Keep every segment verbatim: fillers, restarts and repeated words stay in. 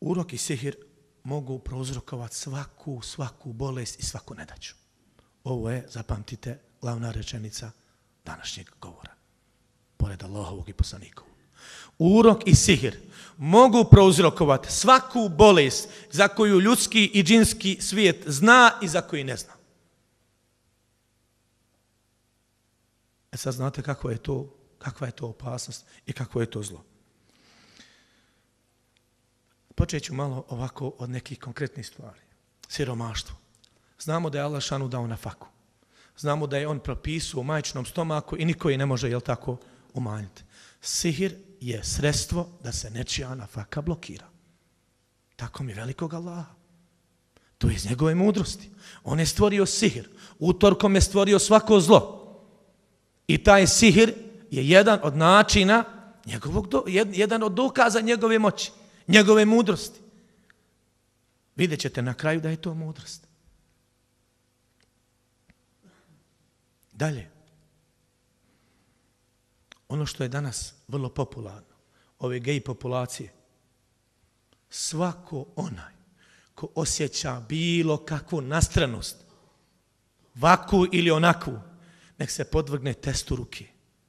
Urok i sihir mogu prouzrokovati svaku, svaku bolest i svaku nedaću. Ovo je, zapamtite, glavna rečenica današnjeg govora. Pored Allahovog i poslanikovog. Urok i sihir mogu prouzrokovati svaku bolest za koju ljudski i džinski svijet zna i za koji ne zna. E sad znate kako je to, kakva je to opasnost i kako je to zlo. Počet ću malo ovako od nekih konkretnih stvari. Siromaštvo. Znamo da je Allah šanu dao na faku. Znamo da je on propisao u majčinom stomaku i niko je ne može, jel tako, umanjiti. Sihir je sredstvo da se nečija nafaka blokira. Tako mi velikog Allaha. To je iz njegove mudrosti. On je stvorio sihir. Utorkom je stvorio svako zlo. I taj sihir je jedan od načina, njegovog do, jedan od dokaza njegove moći, njegove mudrosti. Vidjet ćete na kraju da je to mudrost. Dalje. Ono što je danas vrlo popularno, ove gej populacije, svako onaj ko osjeća bilo kakvu nastranost, vaku ili onakvu, nek se podvrgne testu ruke.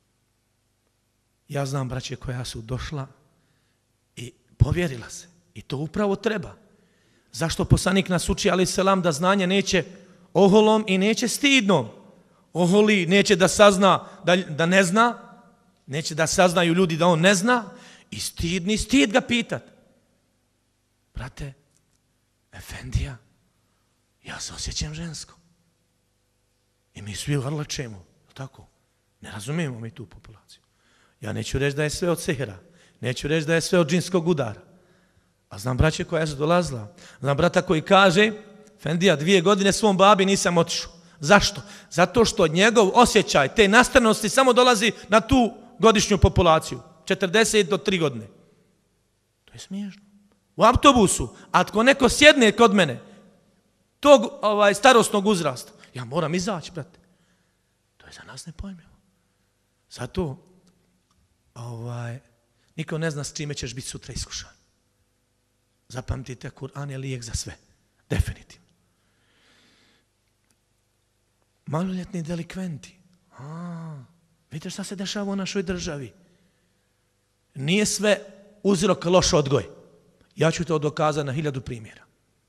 Ja znam braće koja su došla i povjerila se. I to upravo treba. Zašto poslanik nas uči, alejhi selam, da znanje neće oholom i neće stidnom. Oholi neće da sazna da, da ne zna, neće da saznaju ljudi da on ne zna i stidni, stid ga pitat. Brate, efendija, ja se osjećam žensko. I mi svi vrlačemo, tako? Ne razumijemo mi tu populaciju. Ja neću reći da je sve od sihira, neću reći da je sve od džinskog udara. A znam braće koja su dolazila, znam brata koji kaže, efendija, dvije godine svom babi nisam otišao. Zašto? Zato što njegov osjećaj te nastranosti samo dolazi na tu godišnju populaciju. četrdeset do tri godine. To je smiješno. U autobusu, ako neko sjedne kod mene, tog ovaj, starosnog uzrasta, ja moram izaći, brate. To je za nas nepojmljivo. Zato ovaj, niko ne zna s čime ćeš biti sutra iskušan. Zapamtite, Kur'an je lijek za sve. Definitivno. Maloljetni delikventi. A, vidite šta se dešava u našoj državi. Nije sve uzrok loš odgoj. Ja ću to dokazati na hiljadu primjera.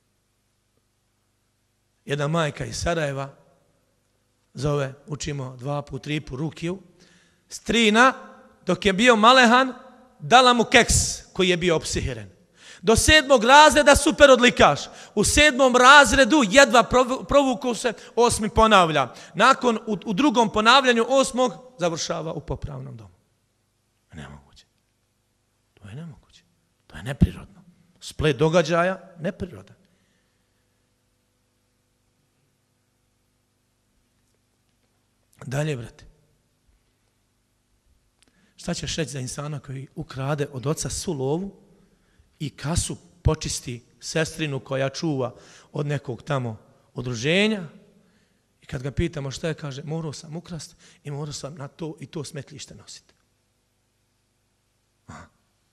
Jedna majka iz Sarajeva zove, učimo dva put, tri put rukiju, strina, dok je bio malehan, dala mu keks koji je bio opsihiren. Do sedmog razreda super odlikaš. U sedmom razredu jedva provukao se, osmi ponavlja. Nakon, u, u drugom ponavljanju osmog, završava u popravnom domu. Nemoguće. To je nemoguće. To je neprirodno. Splet događaja, neprirodan. Dalje, brate. Šta ćeš reći za insana koji ukrade od oca svu lovu i kasu počisti sestrinu koja čuva od nekog tamo udruženja i kad ga pitamo šta je, kaže, morao sam ukrast i morao sam na to i to smetlište nositi. Aha.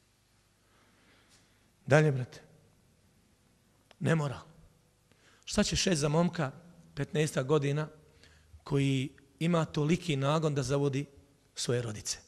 Dalje, brate. Nemoral. Šta ćeš reći za momka petnaest godina koji ima toliki nagon da zavodi svoje rodice?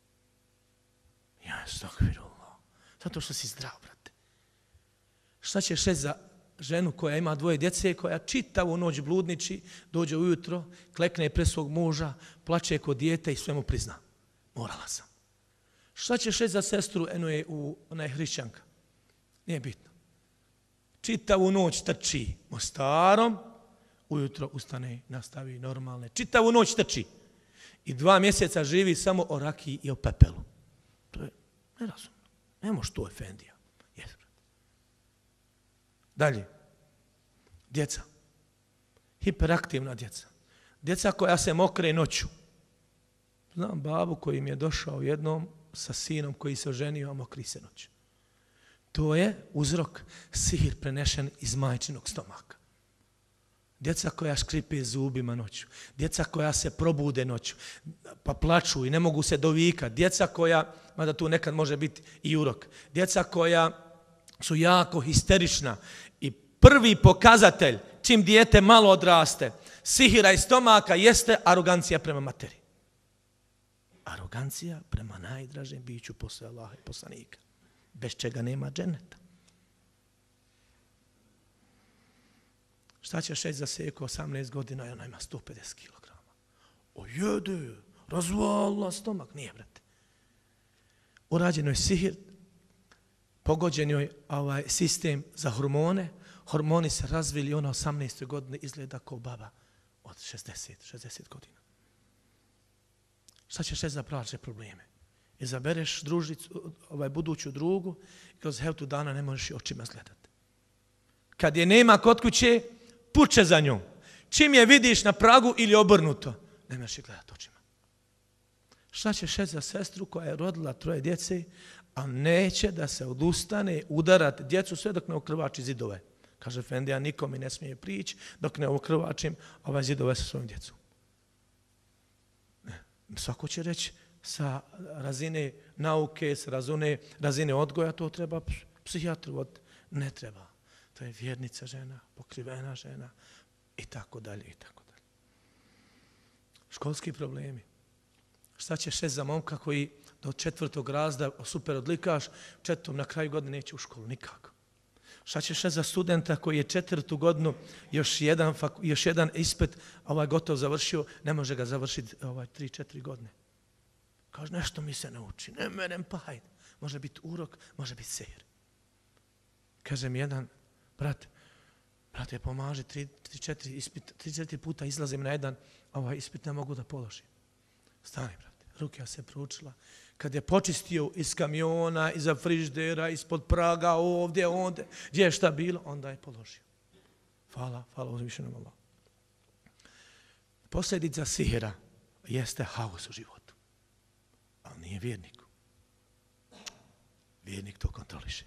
Ja, stakfirullah. Zato što si zdrav, brate. Šta ćeš reći za ženu koja ima dvoje djece, koja čitavu noć bludniči, dođe ujutro, klekne pred svog muža, plače kod dijete i sve mu prizna. Morala sam. Šta ćeš reći za sestru, eno je u, ona je hrišćanka. Nije bitno. Čitavu noć trči Mostarom, ujutro ustane, nastavi normalne. Čitavu noć trči. I dva mjeseca živi samo o rakiji i o pepelu. To je nerazumno. Nemo što, efendija. Yes. Dalje. Djeca. Hiperaktivna djeca. Djeca koja se mokre noću. Znam babu koji mi je došao jednom sa sinom koji se oženio, a mokri se noću. To je uzrok sihir prenešen iz majčinog stomaka. Djeca koja škripe zubima noću. Djeca koja se probude noću, pa plaču i ne mogu se dovikati. Djeca koja, mada tu nekad može biti i urok. Djeca koja su jako histerična i prvi pokazatelj čim dijete malo odraste sihira iz stomaka jeste arogancija prema materi. Arogancija prema najdražem biću posle Allaha i poslanika. Bez čega nema dženeta. Šta ćeš reći za Seko osamnaest godina i ona ima sto pedeset kilograma? O jede, razvala stomak. Nije, brate. Urađeno je sihir, pogođen joj ovaj sistem za hormone, hormoni se razvili i ona osamnaeste godine izgleda kao baba od šezdeset, šezdeset godina. Šta ćeš reći za bračne probleme? Izabereš družicu, ovaj buduću drugu i kroz hevtu dana ne možeš očima gledati. Kad je nema kod kuće, puče za njom. Čim je vidiš na pragu ili obrnuto, ne možeš je gledati očima. Šta ćeš reći za sestru koja je rodila troje djece, a neće da se odustane udarati djecu sve dok ne okrvači zidove? Kaže Efendija, niko mi ne smije prići dok ne okrvačim ovaj zidove sa svojom djecom. Ne. Svako će reći sa razine nauke, sa razine, razine odgoja, to treba psihijatru od... Ne treba. To je vjernica žena, pokrivena žena i tako dalje i tako dalje. Školski problemi. Šta ćeš reći za momka koji do četvrtog razda super odlikaš, četvrtom na kraju godine neće u školu nikako. Šta ćeš reći za studenta koji je četvrtu godinu još jedan, još jedan ispit ovaj gotov završio, ne može ga završiti ovaj tri četiri godine. Kaže, nešto mi se nauči, ne merem pa hajde. Može biti urok, može biti sihir. Kaže mi jedan, brate, brate, pomaži, tri, tri, četiri, ispit, tri, četiri puta izlazim na jedan, ovaj ispit ne mogu da položim. Stani, brate, Rukija se proučila. Kad je počistio iz kamiona, iza friždera, ispod praga, ovdje, ovdje, gdje je šta bilo, onda je položio. Hvala, hvala uzvišenom Allahu. Posljedica sihira jeste haos u životu. Ali nije vjerniku. Vjernik to kontroliše.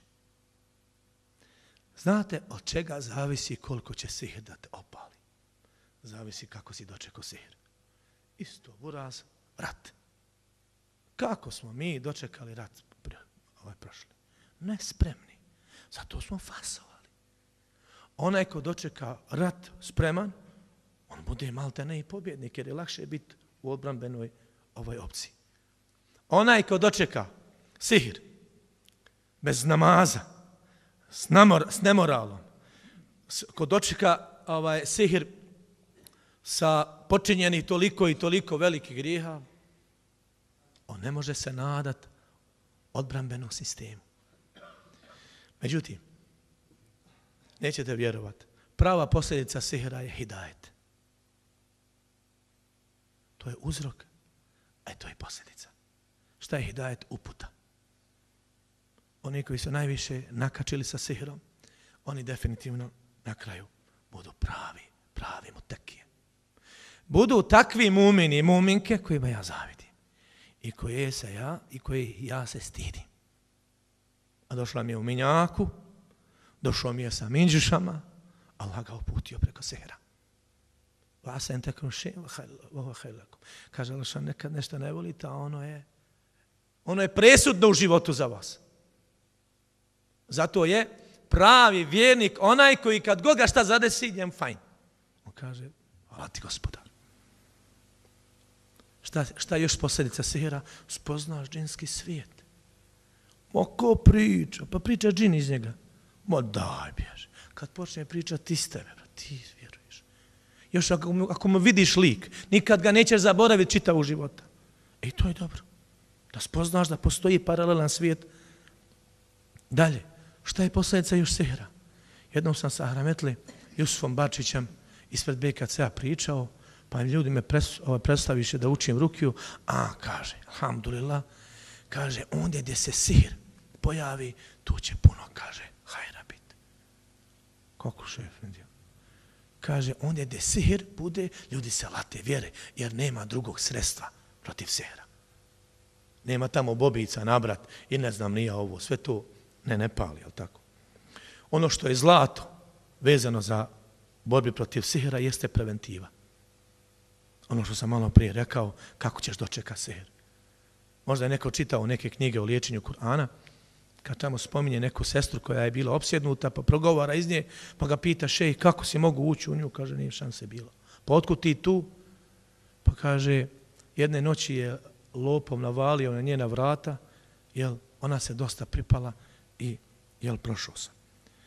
Znate od čega zavisi koliko će sihir da te opali? Zavisi kako si dočekao sihir. Isto, buraz, rat. Kako smo mi dočekali rat ovaj prošli? Nespremni. Zato smo fasovali. Onaj ko dočeka rat spreman, on bude malte ne i pobjednik, jer je lakše biti u odbrambenoj ovoj opciji. Onaj ko dočeka sihir bez namaza, s, namor, s nemoralom, ko dočeka ovaj sihir sa počinjenih toliko i toliko velikih grijeha, on ne može se nadat odbrambenom sistemu. Međutim, nećete vjerovati, prava posljedica sihira je hidajet. To je uzrok, a to je posljedica. Šta je hidajet? Uputa. Oni koji su najviše nakačili sa sihirom, oni definitivno na kraju budu pravi, pravi mutekije. Budu takvi mumini i muminke kojima ja zavidim. I koje se ja, i koje ja se stidim. A došla mi je u minjaku, došao mi je sa minđušama, Allah ga uputio preko sihira. Vasen teknu še'in, vahva hajlakum. Kaže Allah, nekad nešto ne volite, a ono je, ono je presudno u životu za vas. Zato je pravi vjernik onaj koji kad god ga šta zadesi, njem fajn. On kaže, hvala ti gospodar. Šta, šta je još posljedica sihira? Spoznaš džinski svijet. Ma ko priča? Pa priča džin iz njega. Ma daj bježi. Kad počne pričati ti s tebe, ti vjeruješ. Još ako, ako mu vidiš lik, nikad ga nećeš zaboraviti čitavu života. I to je dobro. Da spoznaš da postoji paralelan svijet. Dalje, šta je posljedica još sihira? Jednom sam sa Ahrametli Jusufom Bačićem ispred B K C-a pričao, pa ljudi me pres, ovaj, predstaviše da učim rukiju, a kaže, alhamdulillah, kaže, ondje gdje se sihir pojavi, tu će puno, kaže, hajra biti. Kako šef? Kaže, ondje gdje sihir bude, ljudi se late vjere, jer nema drugog sredstva protiv sihira. Nema tamo bobica, nabrat i ne znam nija ovo, sve to ne, ne pali, jel tako? Ono što je zlato vezano za borbi protiv sihira jeste preventiva. Ono što sam malo prije rekao, kako ćeš dočekati sihir. Možda je neko čitao neke knjige o liječenju Kur'ana kad tamo spominje neku sestru koja je bila opsjednuta, pa progovara iz nje, pa ga pita šejh kako si mogu ući u nju, kaže nije šanse bilo. Pa otkud ti tu? Pa kaže jedne noći je lopom navalio na njena vrata, jel ona se dosta pripala i jel prošao sam.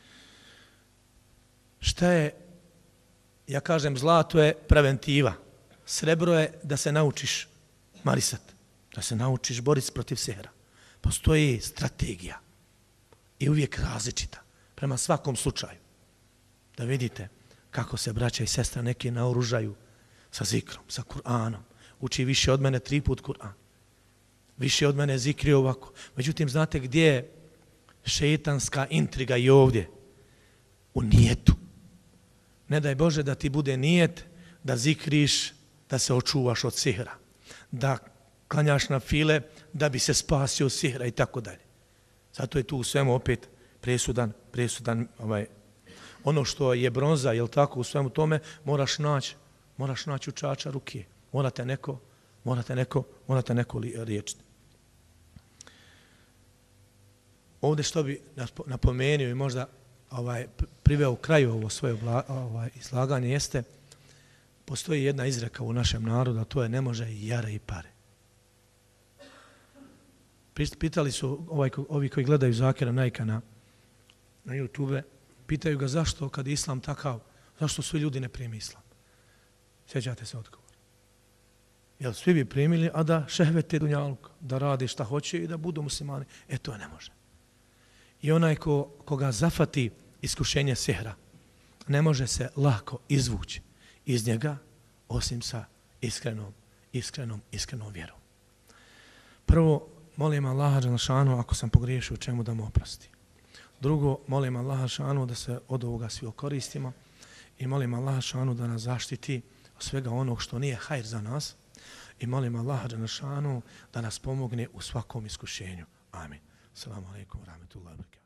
Šta je, ja kažem zlato je preventiva, srebro je da se naučiš marisat, da se naučiš boriti protiv sihra. Postoji strategija i uvijek različita prema svakom slučaju. Da vidite kako se braća i sestra neki naoružaju sa zikrom, sa Kur'anom. Uči više od mene tri put Kur'an. Više od mene zikri ovako. Međutim, znate gdje je šeitanska intriga i ovdje? U nijetu. Ne daj Bože da ti bude nijet da zikriš, da se očuvaš od sihra. Da klanjaš na file da bi se spasio od sihra i tako dalje. Zato je tu u svemu opet presudan, presudan ovaj, ono što je bronza, jel tako, u svemu tome moraš naći, moraš naći učača ruke. Morate neko, morate neko, morate neko riječiti. Ovdje što bi napomenuo i možda ovaj, priveo u kraju ovo svoje ovaj, izlaganje jeste, postoji jedna izreka u našem narodu, a to je ne može i jare i pare. Pitali su ovaj, ovi koji gledaju Zakira Naika na, na YouTube, pitaju ga zašto kad je islam takav, zašto svi ljudi ne primi islam. Sjećate se odgovor. Jel svi bi primili, a da šehvete dunjaluk, da radi šta hoće i da budu muslimani. E to ne može. I onaj ko, koga zafati iskušenje sihra, ne može se lako izvući iz njega, osim sa iskrenom, iskrenom, iskrenom vjerom. Prvo, molim Allaha dželešanu ako sam pogriješio u čemu da mu oprosti. Drugo, molim Allaha dželešanu da se od ovoga svi okoristimo i molim Allaha dželešanu da nas zaštiti od svega onog što nije hajr za nas i molim Allaha dželešanu da nas pomogne u svakom iskušenju. Amin. Assalamu alaikum wa rahmatullahi wa barakatuh.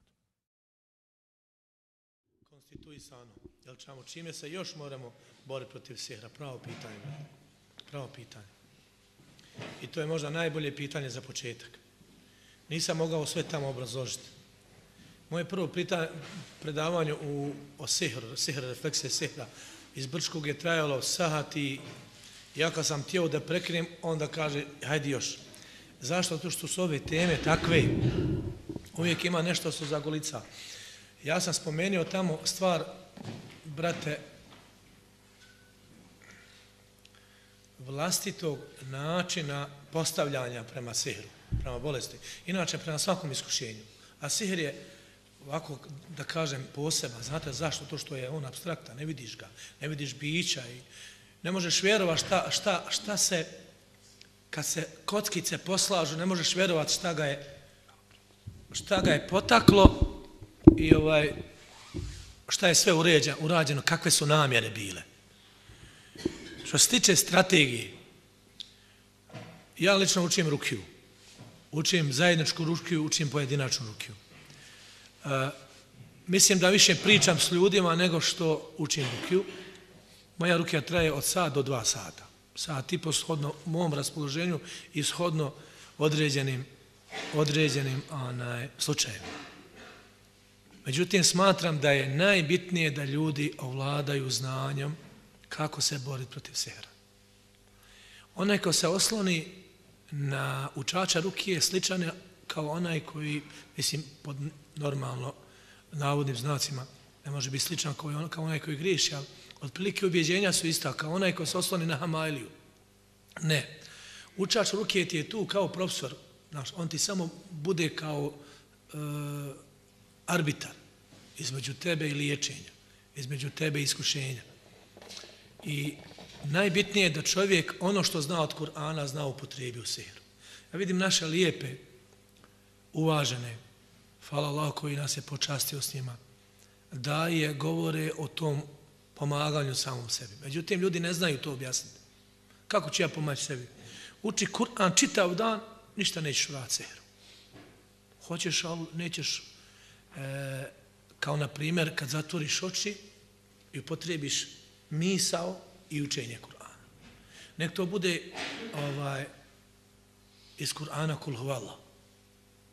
Konstituisano. Jel čamo, čime se još moramo boriti protiv sihra? Pravo pitanje. Pravo pitanje. I to je možda najbolje pitanje za početak. Nisam mogao sve tamo obrazložiti. Moje prvo predavanje u, o sihru, sihr, refleksije sihra iz Brčkog je trajalo sat i ja kad sam htio da prekinem, onda kaže, hajde još. Zašto? To što su ove teme takve, uvijek ima nešto što zagolica. Ja sam spomenuo tamo stvar, brate, vlastitog načina postavljanja prema sihru, prema bolesti. Inače, prema svakom iskušenju. A sihr je, ovako da kažem, poseban. Znate zašto? To što je on apstraktan, ne vidiš ga, ne vidiš bića i ne možeš vjerovati šta, šta, šta se, kad se kockice poslažu, ne možeš vjerovati šta ga je, šta ga je potaklo i ovaj, šta je sve uređeno, urađeno, kakve su namjere bile. Što se tiče strategije, ja lično učim rukiju. Učim zajedničku rukiju, učim pojedinačnu rukiju. Uh, mislim da više pričam s ljudima nego što učim rukiju. Moja rukija traje od sat do dva sata. Sat i po shodno mom raspoloženju i shodno određenim, određenim onaj, slučajevima. Međutim, smatram da je najbitnije da ljudi ovladaju znanjem kako se boriti protiv sihra. Onaj ko se osloni na učača rukije sličan je kao onaj koji, mislim, pod normalno navodnim znacima, ne može biti sličan kao, on, kao onaj koji griješi, ali otprilike ubjeđenja su ista, kao onaj ko se osloni na hamailiju. Ne. Učač rukije ti je tu kao profesor, znaš, on ti samo bude kao e, arbitar između tebe i liječenja, između tebe i iskušenja. I najbitnije je da čovjek ono što zna od Kur'ana zna upotrebi u sihru. Ja vidim naše lijepe, uvažene, hvala Allah koji nas je počastio s njima, da je govore o tom pomaganju samom sebi. Međutim, ljudi ne znaju to objasniti. Kako ću ja pomoći sebi? Uči Kur'an čitav dan, ništa nećeš vratiti sihru. Hoćeš, ali nećeš, e, kao na primjer, kad zatvoriš oči i upotrebiš misao i učenje Kur'ana. Nek to bude ovaj, iz Kur'ana kul huvallah.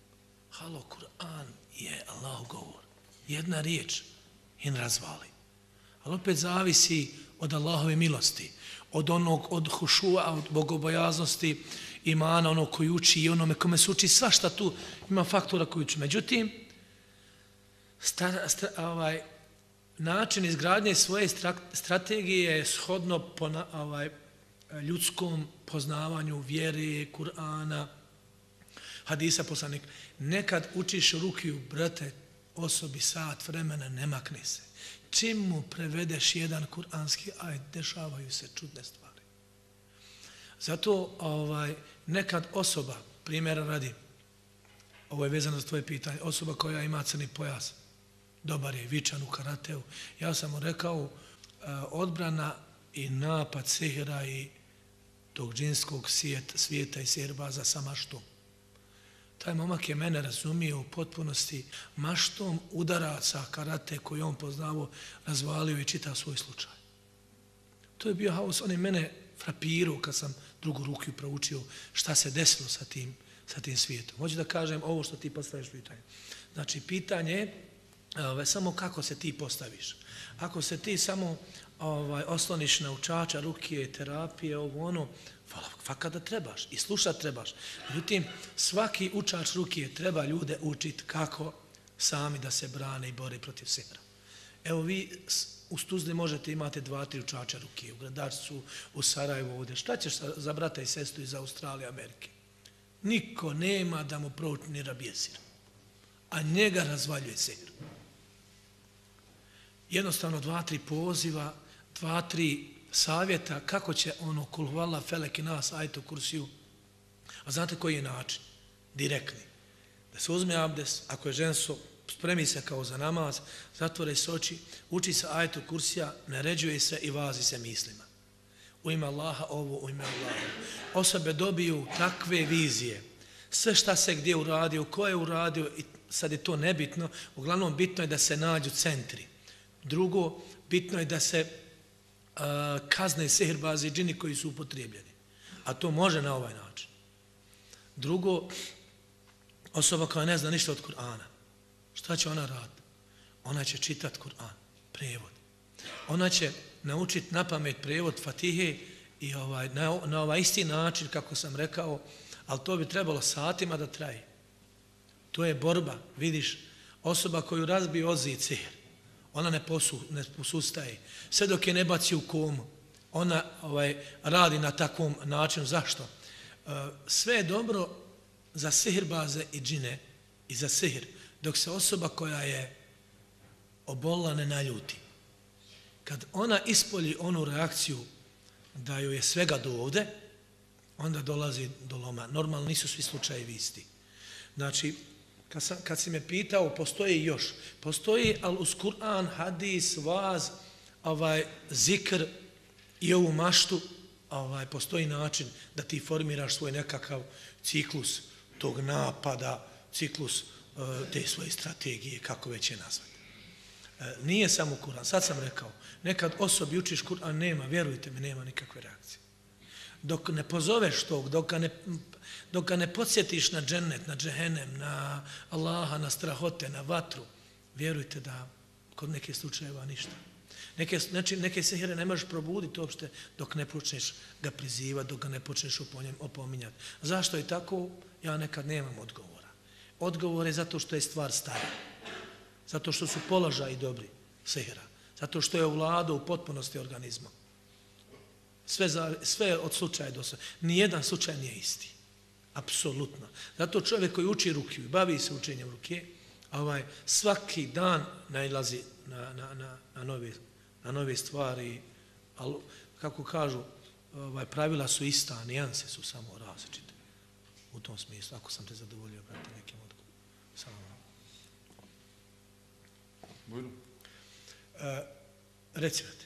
Halo, Kur'an je Allahov govor. Jedna riječ in razvali. Ali opet zavisi od Allahove milosti, od onog, od hušua, od bogobojaznosti, imana, onog koji uči i onome kome se uči, svašta tu ima faktora koji uči. Međutim, sta, sta, ovaj, način izgradnje svoje strategije je shodno pona, ovaj, ljudskom poznavanju vjere, Kur'ana, hadisa poslanika. Nekad učiš rukiju, brate, osobi sat vremena ne makne se. Čim mu prevedeš jedan kuranski ajet, dešavaju se čudne stvari. Zato ovaj, nekad osoba, primjera radi, ovo je vezano za tvoje pitanje, osoba koja ima crni pojas, dobar je, vičan u karateu, ja sam mu rekao, odbrana i napad sihira i tog džinskog svijeta, svijeta i sihirbaza sa maštom. Taj momak je mene razumio u potpunosti, maštom udaraca karate koji on poznao, razvalio i čitao svoj slučaj. To je bio haos, on je mene frapirao kad sam drugu ruku proučio šta se desilo sa tim, sa tim svijetom. Hoću da kažem ovo što ti postaviš pitanje. Znači, pitanje je ovaj, samo kako se ti postaviš. Ako se ti samo ovaj, osloniš na učača, rukije, terapije, ovo ono, fakat da trebaš i slušat trebaš. Međutim, svaki učač rukije treba ljude učiti kako sami da se brane i bore protiv sihra. Evo vi u Tuzli možete imate dva, tri učača rukije, u Gradačcu, u Sarajevu ovdje. Šta ćeš za brata i sestru iz Australije, Amerike? Niko nema da mu prouči rabjesir, a njega razvaljuje sihr. Jednostavno dva, tri poziva, dva, tri savjeta kako će ono kul huvallah, felek i nas, ajetu kursiju. A znate koji je način? Direktni. Da se uzme abdes, ako je žensko, spremi se kao za namaz, zatvore se oči, uči se ajetu kursija, naređuje se i vazi se mislima. U ime Allaha ovo, u ime Allaha. Osobe dobiju takve vizije. Sve šta se gdje uradio, ko je uradio, i sad je to nebitno, uglavnom bitno je da se nađu centri. Drugo, bitno je da se uh, kazne sihirbazi i džini koji su upotrijebljeni. A to može na ovaj način. Drugo, osoba koja ne zna ništa od Kur'ana. Šta će ona raditi? Ona će čitati Kur'an, prevod. Ona će naučiti na pamet prevod Fatihe i ovaj, na, na ovaj isti način, kako sam rekao, ali to bi trebalo satima da traje. To je borba, vidiš, osoba koju razbije ozid sihr, ona ne, posu, ne posustaje. Sve dok je ne baci u komu, ona ovaj, radi na takvom načinu. Zašto? Sve je dobro za sihirbaze i džine i za sihr, dok se osoba koja je obolila ne naljuti. Kad ona ispolji onu reakciju da joj je svega do ovde, onda dolazi do loma. Normalno nisu svi slučajevi isti. Znači, kad, sam, kad si me pitao, postoji još. Postoji, ali uz Kur'an, hadis, vaz, ovaj, zikr i ovu maštu, ovaj, postoji način da ti formiraš svoj nekakav ciklus tog napada, ciklus uh, te svoje strategije, kako već je nazvati. Uh, nije samo Kur'an. Sad sam rekao, nekad osobi učiš Kur'an, nema, vjerujte mi, nema nikakve reakcije. Dok ne pozoveš tog, dok ga ne, dok ga ne podsjetiš na džennet, na džehenem, na Allaha, na strahote, na vatru, vjerujte da kod neke slučajeva ništa. Neke, znači, neke sihire ne možeš probuditi uopšte dok ne počneš ga prizivati, dok ga ne počneš opominjati. Zašto je tako? Ja nekad nemam odgovora. Odgovor je zato što je stvar stara. Zato što su položaji dobri sihira. Zato što je ovladao u potpunosti organizma. Sve, za, sve od slučaja do slučaja. Nijedan slučaj nije isti. Apsolutno. Zato čovjek koji uči rukiju i bavi se učenjem rukije, ovaj, svaki dan nailazi na, na, na, na, nove, na nove stvari. Ali, kako kažu, ovaj, pravila su ista, nijanse su samo različite. U tom smislu, ako sam te zadovoljio, brate, nekim odgovorom. Samo vam. Bujno. E, reci, brate.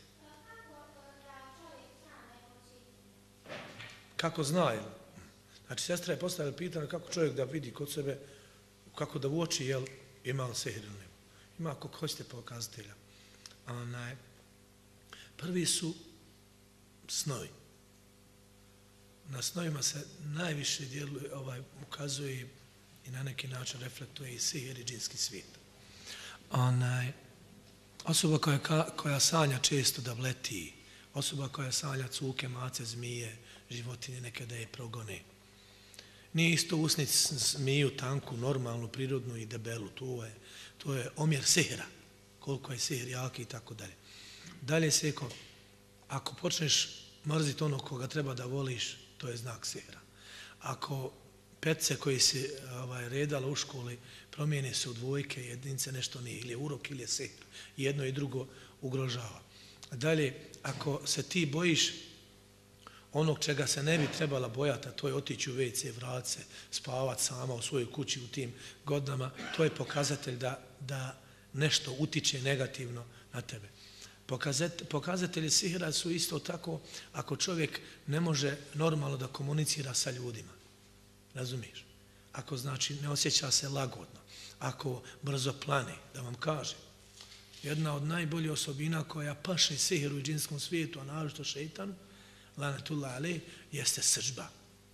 Kako zna, jel? Znači, sestra je postavila pitanje kako čovjek da vidi kod sebe, kako da uoči, jel, ima li sihir ili nema. Ima ako hoćete pokazatelja. Onaj, prvi su snovi. Na snovima se najviše djeluje, ovaj, ukazuje i na neki način reflektuje i sihir i džinski svijet. Onaj, osoba koja, koja sanja često da vleti, osoba koja sanja cuke, mace, zmije, životinje nekada je progone. Nije isto usnici zmiju tanku, normalnu, prirodnu i debelu. To je, to je omjer sihira. Koliko je sihir jaki i tako dalje. Dalje seko, ako počneš mrziti onog koga treba da voliš, to je znak sihira. Ako petce koji si ovaj, redala u školi promijene se u dvojke, jedinice nešto nije, ili je urok ili je sihir. Jedno i drugo ugrožava. Dalje, ako se ti bojiš onog čega se ne bi trebala bojati, a to je otići u ve ce, vrat se, spavat sama u svojoj kući u tim godinama, to je pokazatelj da, da nešto utiče negativno na tebe. Pokazatelji sihira su isto tako ako čovjek ne može normalno da komunicira sa ljudima. Razumiješ? Ako znači ne osjeća se lagodno, ako brzo plane, da vam kažem, jedna od najboljih osobina koja paše sihiru i džinskom svijetu, a naročito šeitanu, lanetullah alejh, jeste srdžba.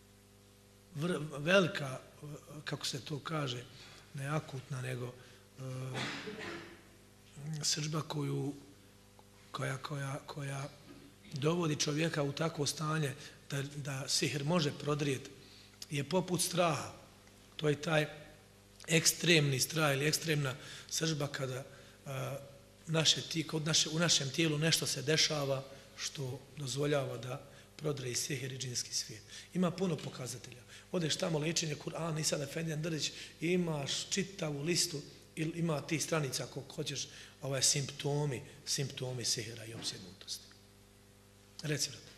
Velika, kako se to kaže, ne akutna, nego uh, srdžba koju, koja, koja, koja dovodi čovjeka u takvo stanje da, da sihir može prodrijeti, je poput straha. To je taj ekstremni strah ili ekstremna srdžba kada uh, naše, kod naše, u našem tijelu nešto se dešava što dozvoljava da prodre i sihir i džinski svijet. Ima puno pokazatelja. Odeš tamo liječenje Kur'an, i sad Efendijan Drdić, imaš čitavu listu, ili ima ti stranica ako hoćeš ovaj, simptomi, simptomi sihira i opsjednutosti. Reci, brate.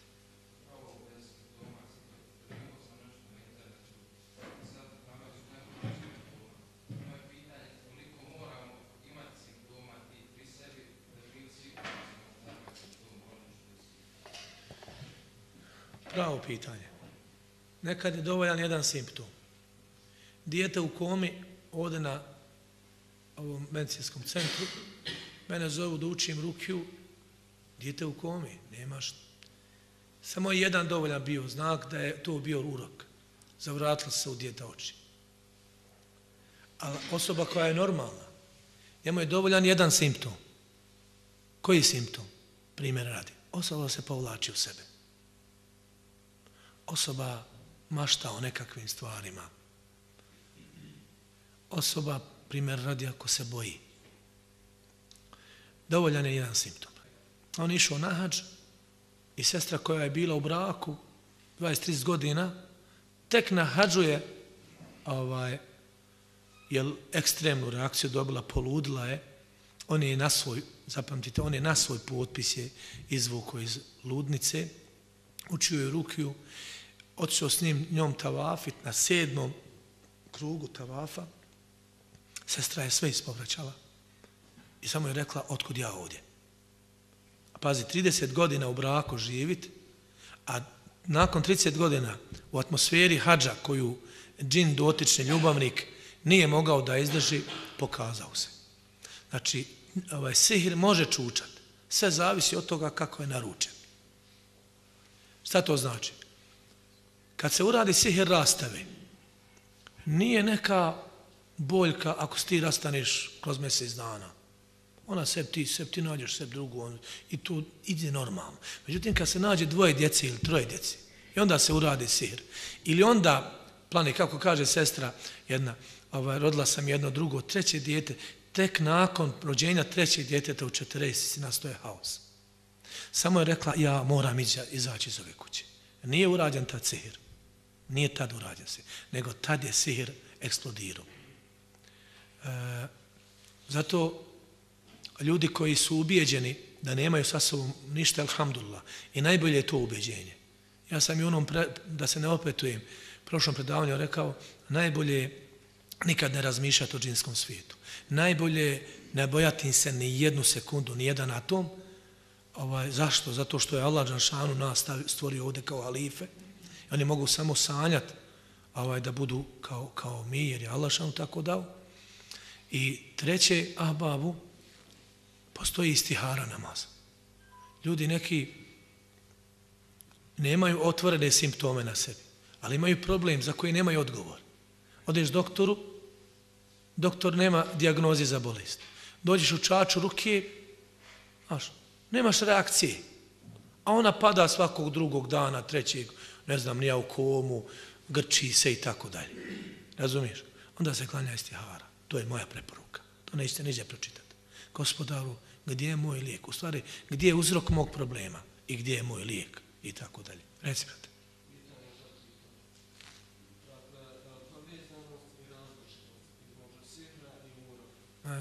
Pravo pitanje. Nekad je dovoljan jedan simptom. Dijete u komi, ovdje na ovom medicinskom centru, mene zovu da učim rukiju, dijete u komi, nemaš. Samo je jedan dovoljan bio znak da je to bio urok. Zavratilo se u dijete oči. Ali osoba koja je normalna, njemu je dovoljan jedan simptom. Koji simptom? Primjer radi. Osoba se povlači u sebe. Osoba mašta o nekakvim stvarima. Osoba, primjer radi, ako se boji. Dovoljan je jedan simptom. On je išao na hadž i sestra koja je bila u braku dvadeset do trideset godina, tek na hadžu je ovaj, jel, ekstremnu reakciju dobila, poludila je. On je na svoj, zapamtite, on je na svoj potpis je izvukao iz ludnice, učio je rukiju, otišao s njim, njom tavafit na sedmom krugu tavafa. Sestra je sve ispovraćala i samo je rekla, otkud ja ovdje? A pazi, trideset godina u braku živit, a nakon trideset godina u atmosferi hadža koju džin dotični ljubavnik nije mogao da izdrži, pokazao se. Znači, ovaj sihir može čučat. Sve zavisi od toga kako je naručen. Šta to znači? Kad se uradi sihir rastave, nije neka boljka ako ti rastaneš kroz mjesec dana. Ona seb ti, seb ti nađeš seb drugu on, i tu ide normalno. Međutim, kad se nađe dvoje djece ili troje djece i onda se uradi sihir, ili onda, plani, kako kaže sestra jedna, ovaj, rodila sam jedno, drugo, treće dijete, tek nakon rođenja trećeg djeteta u četrdeset nastoje haos. Samo je rekla, ja moram izaći iz ove kuće. Nije urađen tad sihir. Nije tad urađen sihir. Nego tad je sihir eksplodirao. E, zato ljudi koji su ubijeđeni da nemaju sa sobom ništa, alhamdulillah, i najbolje je to ubeđenje. Ja sam i onom, pre, da se ne opetujem, prošlom predavanju rekao, najbolje je nikad ne razmišljati o džinskom svijetu. Najbolje je ne bojati se ni jednu sekundu, ni jedan atom. Ovaj, zašto? Zato što je Allah dželešanu nas stvorio ovdje kao halife. Oni mogu samo sanjati ovaj, da budu kao, kao mi, jer je Allah dželešanu tako dao. I treće, ahbabu, postoji istihara namaz. Ljudi neki nemaju otvorene simptome na sebi, ali imaju problem za koji nemaju odgovor. Odeš doktoru, doktor nema dijagnoze za bolest. Dođeš u čaču ruke, znaš, nemaš reakcije. A ona pada svakog drugog dana, trećeg, ne znam, nija u komu, grči se i tako dalje. Razumiješ? Onda se klanja istihara. To je moja preporuka. To nećete niđe pročitati. Gospodaru, gdje je moj lijek? U stvari, gdje je uzrok mog problema? I gdje je moj lijek? I tako dalje. Reci, brate. A.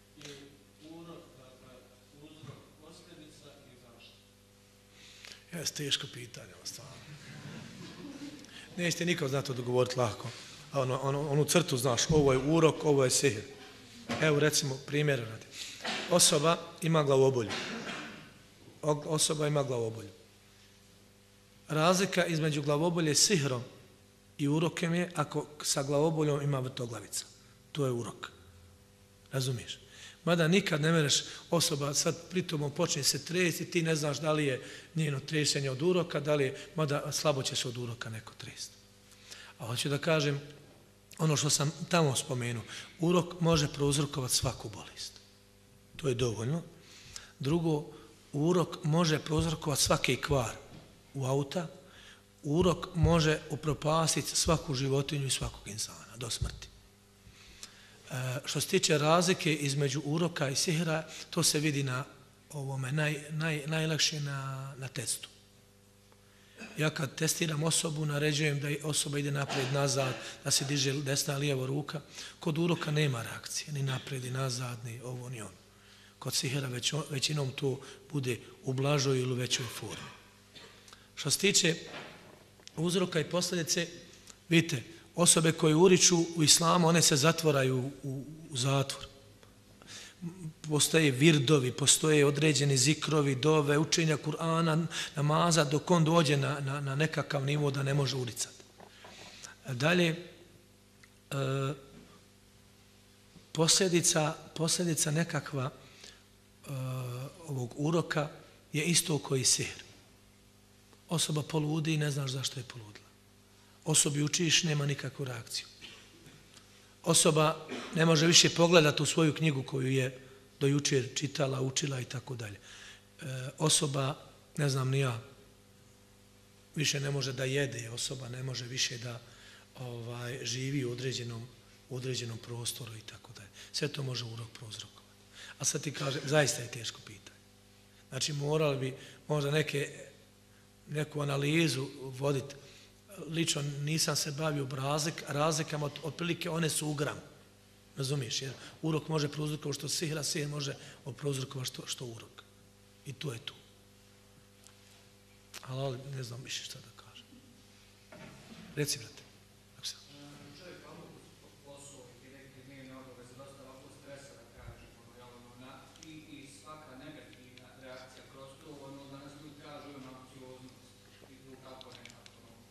Jes, teško pitanje, stvarno. Nećete nikad znati odgovoriti lako. A ono, ono, onu crtu znaš, ovo je urok, ovo je sihir. Evo recimo primjer radi. Osoba ima glavobolju. Osoba ima glavobolju. Razlika između glavobolje sihrom i urokem je ako sa glavoboljom ima vrtoglavica. To je urok. Razumiješ? Mada nikad ne mereš osoba, sad pritom počne se tresti, ti ne znaš da li je njeno tresenje od uroka, da li je, mada slabo će se od uroka neko tresti. A hoću da kažem, ono što sam tamo spomenuo, urok može prouzrokovati svaku bolest. To je dovoljno. Drugo, urok može prouzrokovati svaki kvar u auta, urok može upropastiti svaku životinju i svakog insana do smrti. E, što se tiče razlike između uroka i sihra, to se vidi na ovome naj, naj, najlakše na, na testu. Ja kad testiram osobu, naređujem da osoba ide naprijed, nazad, da se diže desna, lijeva ruka. Kod uroka nema reakcije, ni naprijed, ni nazad, ni ovo, ni ono. Kod sihra već, većinom to bude u blažoj ili većoj formi. Što se tiče uzroka i posljedice, vidite, osobe koje uriču u islamu, one se zatvoraju u, u zatvor. Postoje virdovi, postoje određeni zikrovi, dove, učenja Kur'ana, namaza, dok on dođe na, na, na nekakav nivo da ne može uricati. Dalje, e, posljedica, posljedica nekakva e, ovog uroka je isto koji sihr. Osoba poludi i ne znaš zašto je poludila. Osobi učiš, nema nikakvu reakciju. Osoba ne može više pogledati u svoju knjigu koju je do jučer čitala, učila i tako dalje. Osoba, ne znam ni ja, više ne može da jede, osoba ne može više da ovaj, živi u određenom, u određenom prostoru i tako dalje. Sve to može urok prouzrokovati. A sad ti kažem, zaista je teško pitanje. Znači, morali bi možda neke, neku analizu voditi. Lično nisam se bavio razlik, razlikama, otprilike one su u gramu. Razumiješ? Jer urok može prouzrokovati što sihra, sihr može prouzrokovati što, što urok. I to je tu. Ali ne znam više šta da kažem. Reci, brate. Čovjek vam u poslu i neki dnevni obavez dosta ovako stresa da kažemo, i, i svaka negativna reakcija kroz to, ono da nas ljudi kažu ima anksioznost i tu kako nekako.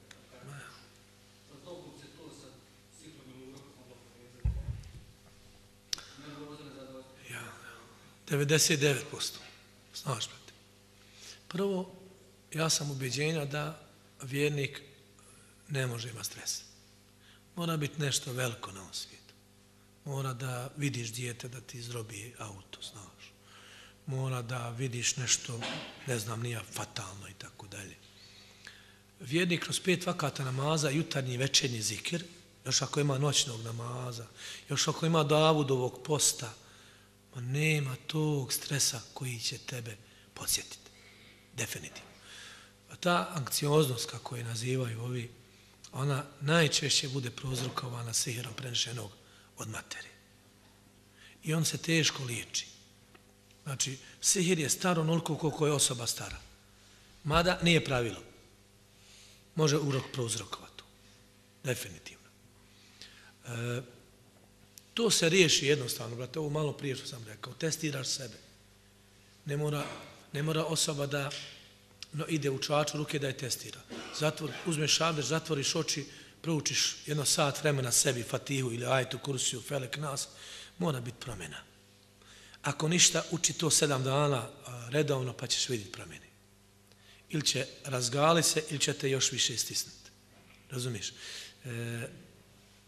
Od toga se to sa sihrom ili urokom moglo povezati. Ne dovozili za dosta. Ja, devedeset devet posto. Znaš, brate. Prvo, ja sam ubeđenja da vjernik ne može imati stres. Mora biti nešto veliko na ovom svijetu. Mora da vidiš dijete da ti zrobi auto, znaš. Mora da vidiš nešto, ne znam, nije fatalno i tako dalje. Vjernik kroz pet vakata namaza, jutarnji i večernji zikir, još ako ima noćnog namaza, još ako ima Davudovog posta, ma nema tog stresa koji će tebe podsjetiti. Definitivno. A ta anksioznost, kako je nazivaju ovi, ona najčešće bude prouzrokovana sihirom prenešenog od materije. I on se teško liječi. Znači, sihir je star onoliko koliko je osoba stara. Mada nije pravilo. Može urok prouzrokovati. Definitivno. E, to se riješi jednostavno, brate, ovo malo prije što sam rekao. Testiraš sebe. Ne mora, ne mora osoba da no, ide u čaču ruke da je testira. Zatvor, uzmeš šabdeš, zatvoriš oči, proučiš jedno sat vremena sebi, Fatihu ili Ajetu, Kursiju, Felek, Nas, mora biti promjena. Ako ništa, uči to sedam dana redovno, pa ćeš vidjeti promjene. Ili će razgali se, ili će te još više stisnuti. Razumiješ? E,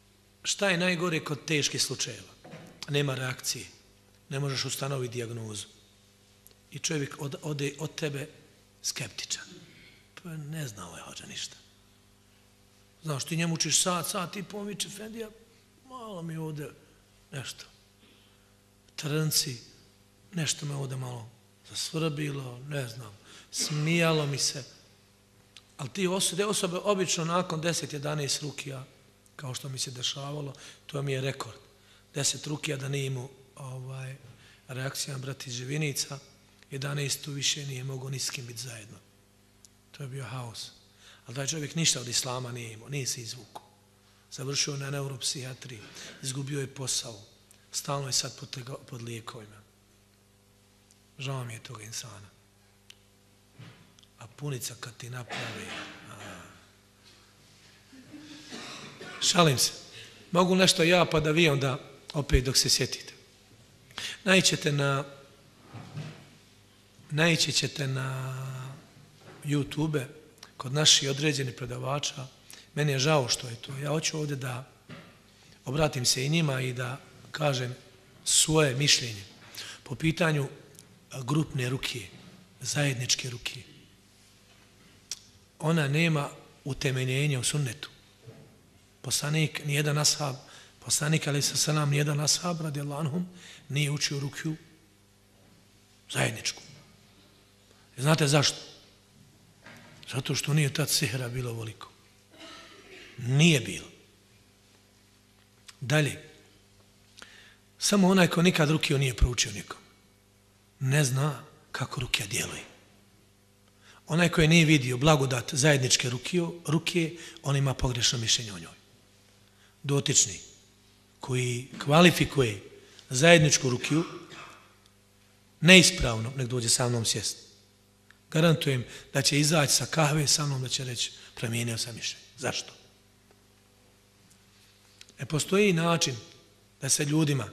šta je najgore kod teških slučajeva? Nema reakcije, ne možeš ustanoviti dijagnozu. I čovjek od, ode od tebe skeptičan. Pa ne zna ovaj hođa ništa. Znaš, ti njemu učiš sat, sat i pol, viče Fendija, malo mi ovdje nešto. Trnci, nešto me ovdje malo zasvrbilo, ne znam, smijalo mi se. Ali ti osobe, osobe obično nakon deset jedanaest rukija, kao što mi se dešavalo, to mi je rekord. deset rukija da nije imao ovaj, reakcija brati Živinica, jedanaest više nije mogao ni s kim biti zajedno. To je bio haos. Ali taj čovjek ništa od islama nije imao, nije se izvukao. Završio na neuropsijatriji, izgubio je posao, stalno je sad pod, pod lijekovima. Žao mi je toga insana. A punica kad ti napravi... A... Šalim se. Mogu nešto ja pa da vi onda opet dok se sjetite. Naićete na... Naići ćete na YouTube kod naših određenih predavača. Meni je žao što je to. Ja hoću ovdje da obratim se i njima i da kažem svoje mišljenje po pitanju grupne rukije, zajedničke rukije. Ona nema utemeljenja u sunnetu. Poslanik, nijedan ashab, poslanik alejhi selam, nijedan ashab radijallahu anhum nije učio rukiju zajedničku. I znate zašto? Zato što nije tad sihra bilo ovoliko. Nije bilo. Dalje. Samo onaj ko nikad rukiju nije proučio nikom. Ne zna kako rukija djeluje. Onaj koji nije vidio blagodat zajedničke rukiju, rukije, on ima pogrešno mišljenje o njoj. Dotični koji kvalifikuje zajedničku rukiju, neispravno, nek dođe sa mnom sjesti. Garantujem da će izaći sa kahve sa mnom, da će reći promijenio sam mišljenje. Zašto? Ne postoji način da se ljudima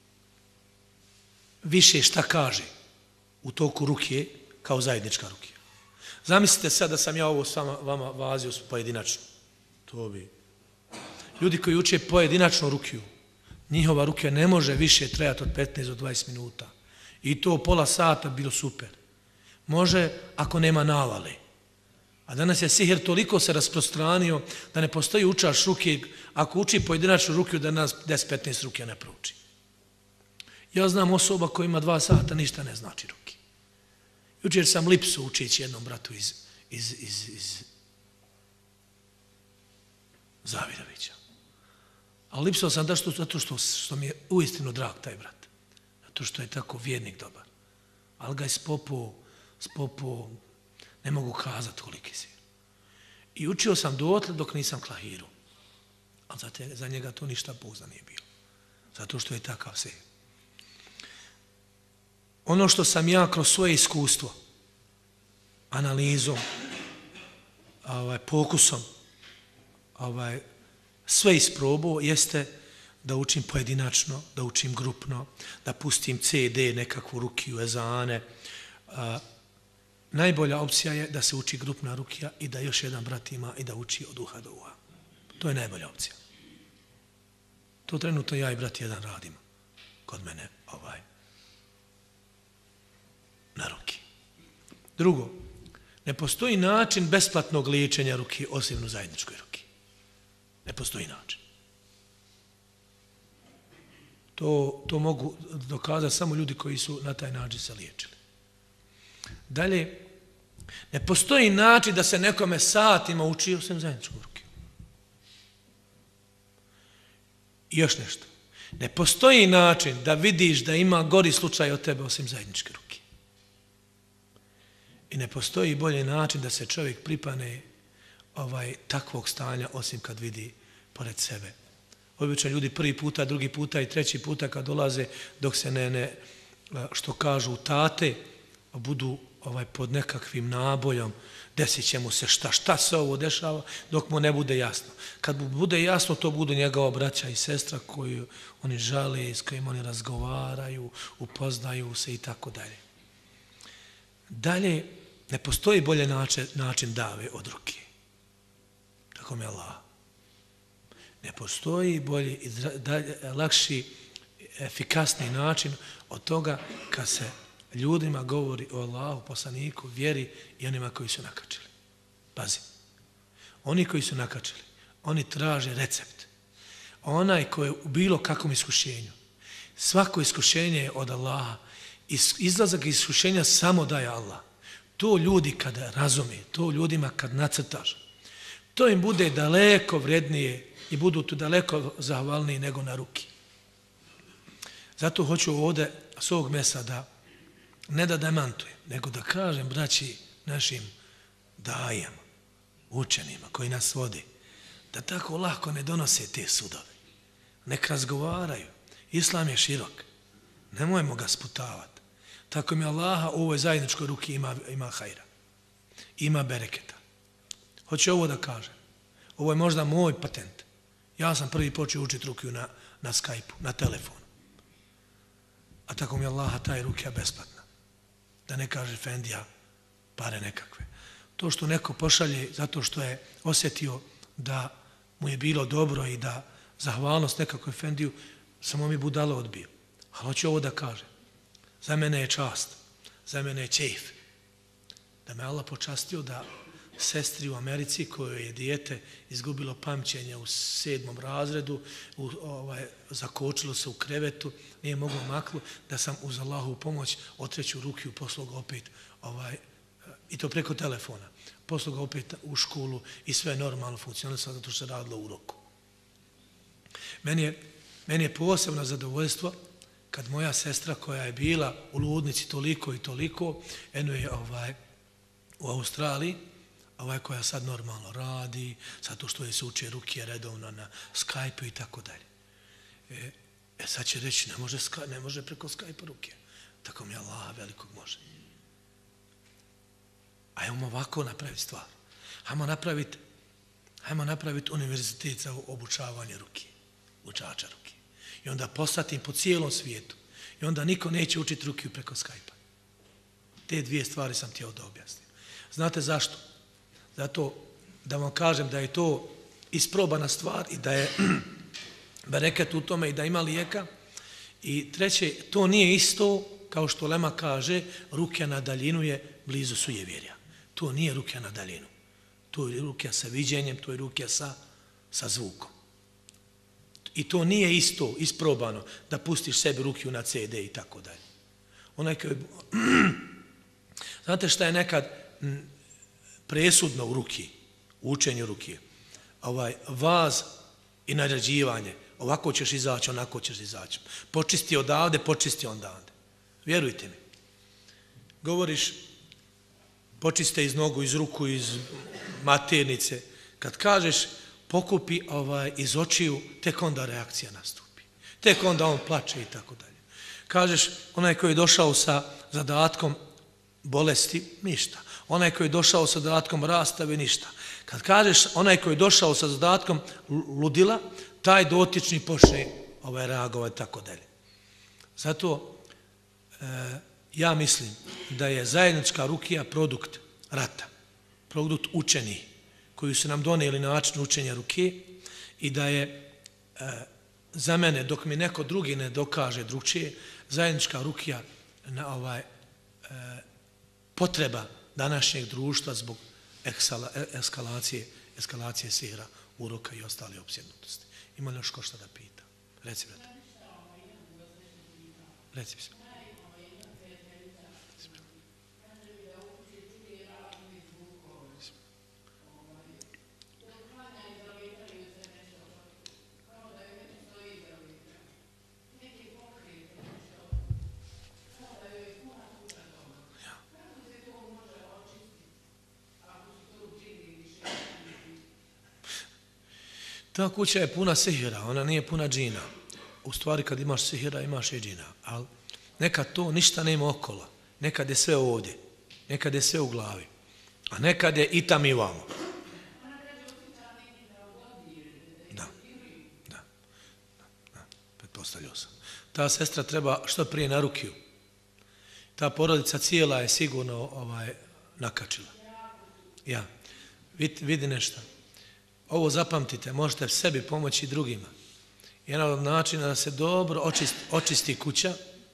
više šta kaže u toku rukije kao zajednička rukija. Zamislite sad da sam ja ovo s vama, vama vazio pojedinačno. To bi. Ljudi koji uče pojedinačnu rukiju, njihova rukija ne može više trajati od petnaest do dvadeset minuta. I to pola sata bilo super. Može ako nema navale. A danas je sihir toliko se rasprostranio da ne postoji učaš rukije, ako uči pojedinačnu rukiju da nas deset do petnaest rukija ne prouči. Ja znam osoba koja ima dva sata, ništa ne znači ruki. Jučer sam lipsu učići jednom bratu iz, iz, iz, iz Zavidovića. A lipsao sam da što, zato što, što mi je uistinu drag taj brat. Zato što je tako vjernik dobar. Ali ga je spopo, spopo, ne mogu kazati koliki si. I učio sam dotle dok nisam klahiru. Ali za, te, za njega to ništa pouzdano nije bilo. Zato što je takav se. Ono što sam ja kroz svoje iskustvo, analizom, ovaj, pokusom, ovaj, sve isprobao, jeste da učim pojedinačno, da učim grupno, da pustim ce de, nekakvu rukiju, ezane. A, najbolja opcija je da se uči grupna rukija i da još jedan brat ima i da uči od uha do uha. To je najbolja opcija. To trenutno ja i brat jedan radimo kod mene ovaj, na ruki. Drugo, ne postoji način besplatnog liječenja ruki osim u zajedničkoj ruki. Ne postoji način. To, to mogu dokazati samo ljudi koji su na taj način se liječili. Dalje, ne postoji način da se nekome satima uči osim zajedničkoj ruki. I još nešto. Ne postoji način da vidiš da ima gori slučaj od tebe osim zajedničke ruke. I ne postoji bolji način da se čovjek pripane ovaj, takvog stanja osim kad vidi pored sebe. Obično ljudi prvi puta, drugi puta i treći puta kad dolaze dok se ne, ne što kažu tate, budu ovaj, pod nekakvim nabojom, desit će mu se šta, šta se ovo dešava, dok mu ne bude jasno. Kad mu bude jasno, to budu njegova braća i sestra koju oni žale, s kojim oni razgovaraju, upoznaju se i tako dalje. Dalje, ne postoji bolje način, način dave od ruke. Tako mi je Allah. Ne postoji bolji i lakši, efikasni način od toga kad se ljudima govori o Allahu, poslaniku, vjeri i onima koji su nakačili. Pazi, oni koji su nakačili, oni traže recept. Onaj koji je u bilo kakvom iskušenju, svako iskušenje je od Allaha, izlazak iz iskušenja samo daje Allah. To ljudi kada razumije, to ljudima kad nacrtaš, to im bude daleko vrednije i budu tu daleko zahvalniji nego na ruki. Zato hoću ovdje s ovog mjesta da ne da demantujem, nego da kažem braći našim dajama, učenima koji nas vodi, da tako lako ne donose te sudove. Nek razgovaraju. Islam je širok. Nemojmo ga sputavati. Tako mi Allaha u ovoj zajedničkoj ruki ima, ima hajra. Ima bereketa. Hoću ovo da kažem. Ovo je možda moj patent. Ja sam prvi počeo učiti rukiju na, na Skype-u, na telefonu. A tako mi Allaha taj rukija besplatna. Da ne kaže Fendija pare nekakve. To što neko pošalje zato što je osjetio da mu je bilo dobro i da zahvalnost nekako Efendiju, samo mi budalo odbio. Ali hoću ovo da kažem. Za mene je čast, za mene je čejf. Da me Allah počastio da sestri u Americi kojoj je dijete izgubilo pamćenje u sedmom razredu, u, ovaj, zakočilo se u krevetu, nije moglo maklu, da sam uz Allahovu pomoć otreću ruki u poslao ga opet, ovaj, i to preko telefona. Poslao ga opet u školu i sve normalno funkcionisalo zato što se radilo u roku. Meni je, meni je posebno zadovoljstvo kad moja sestra koja je bila u ludnici toliko i toliko, eno je ovaj, u Australiji, ovaj koja sad normalno radi, zato što je se uče ruke redovno na Skype-u i tako dalje. E, e sad će reći, ne može, ne može preko Skype-a ruke. Tako mi Allah velikog može. Ajmo ovako napraviti stvar. Hajmo napraviti, hajmo napraviti univerzitet za obučavanje ruke, učača ruke. I onda poslati po cijelom svijetu. I onda niko neće učiti rukiju preko Skype-a. Te dvije stvari sam htio da objasnim. Znate zašto? Zato da vam kažem da je to isprobana stvar i da je bereket u tome i da ima lijeka. I treće, to nije isto kao što Lema kaže, rukja na daljinu je blizu sujevjerja. To nije rukja na daljinu. To je rukja sa viđenjem, to je rukja sa, sa zvukom. I to nije isto isprobano da pustiš sebi rukiju na ce de i tako dalje. Onaj koji... Znate šta je nekad presudno u ruki, u učenju ruki? Ovaj vaz i naređivanje. Ovako ćeš izaći, onako ćeš izaći. Počisti odavde, počisti ondavde. Vjerujte mi. Govoriš, počiste iz nogu, iz ruku, iz maternice. Kad kažeš pokupi ovaj, iz očiju, tek onda reakcija nastupi. Tek onda on plače i tako dalje. Kažeš, onaj koji je došao sa zadatkom bolesti, ništa. Onaj koji je došao sa zadatkom rastave, ništa. Kad kažeš, onaj koji je došao sa zadatkom ludila, taj dotični počne ovaj, reagovati tako dalje. Zato e, ja mislim da je zajednička rukija produkt rata, produkt učeni, koju su nam donijeli način učenja ruke i da je e, za mene, dok mi neko drugi ne dokaže drugčije, zajednička rukija na ovaj e, potreba današnjeg društva zbog eksala, eskalacije, eskalacije sihra, uroka i ostale opsjednutosti. Ima li još ko šta da pita? Reci, brate. Reci mi se. Ta kuća je puna sihira, ona nije puna džina. U stvari kad imaš sihira, imaš i džina. Ali nekad to ništa nema okolo. Nekad je sve ovdje. Nekad je sve u glavi. A nekad je i tam i vamo. Da. Da. Da. Pretpostavljao sam. Ta sestra treba što prije na rukiju. Ta porodica cijela je sigurno ovaj, nakačila. Ja. Vid, vidi nešto. ovo zapamtite, možete sebi pomoći drugima. Jedan od načina da se dobro očisti, očisti kuća,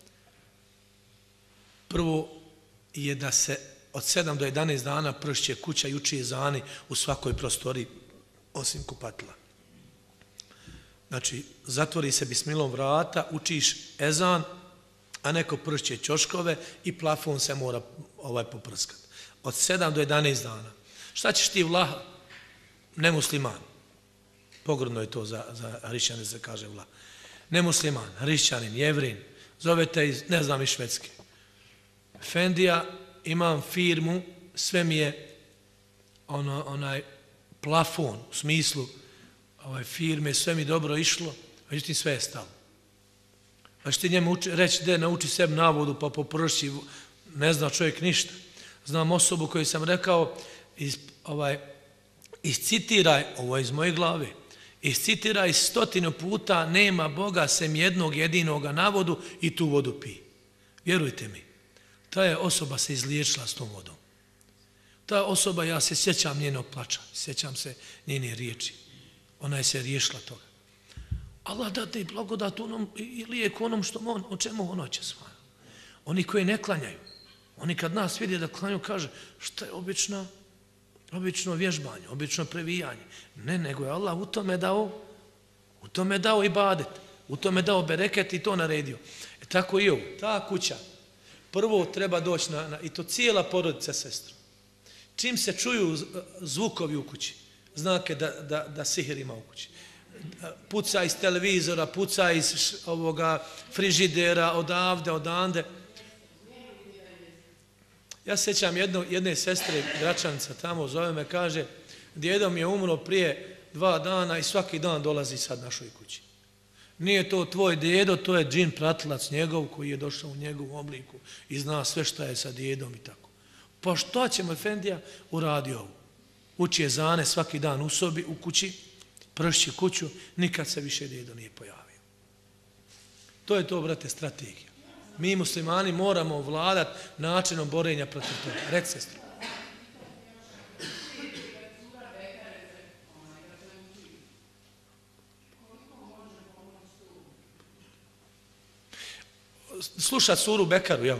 prvo je da se od sedam do jedanaest dana pršće kuća i uči ezani u svakoj prostoriji, osim kupatila. Znači, zatvori se bismilom vrata, učiš ezan, a neko pršće ćoškove i plafon se mora ovaj poprskati. Od sedam do jedanaest dana. Šta ćeš ti vlah? Nemusliman. Pogrdno je to za, za hrišćane se kaže vlah. Nemusliman, hrišćanin, jevrin, zovete iz, ne znam, iz Švedske. Efendija, imam firmu, sve mi je ono, onaj plafon, u smislu ovaj, firme, sve mi dobro išlo, međutim sve je stalo. Pa što ti njemu uči, reći da nauči sebi navodu pa poprši, ne zna čovjek ništa. Znam osobu koju sam rekao, iz, ovaj, iscitiraj, ovo je iz moje glave, iscitiraj stotinu puta, nema Boga sem jednog jedinoga navodu i tu vodu pi. Vjerujte mi, ta je osoba se izliječila s tom vodom. Ta osoba, ja se sjećam njenog plača, sjećam se njene riječi. Ona je se riješila toga. Allah date i blagodat onom i lijek onom što on, o čemu ono će svaja. Oni koji ne klanjaju, oni kad nas vidi da klanju, kaže šta je obično, obično vježbanje, obično previjanje. Ne, nego je Allah u tome dao, u tome dao ibadet, u tome dao bereket i to naredio. E tako i ovo, ta kuća, prvo treba doći na, na i to cijela porodica sestra. Čim se čuju zvukovi u kući, znake da, da, da sihir ima u kući. Puca iz televizora, puca iz ovoga frižidera, odavde, odande. Ja sjećam jedno, jedne sestre, Gračanica tamo, zove me, kaže, djedo mi je umro prije dva dana i svaki dan dolazi sad našoj kući. Nije to tvoj djedo, to je džin pratilac njegov koji je došao u njegovu obliku i zna sve šta je sa djedom i tako. Pa što ćemo, Efendija, uradi ovo? Uči ezane svaki dan u sobi, u kući, pršći kuću, nikad se više djedo nije pojavio. To je to, brate, strategija. Mi muslimani moramo vladati načinom borenja protiv toga. Reci, sestro. Slušat suru Bekaru, jel?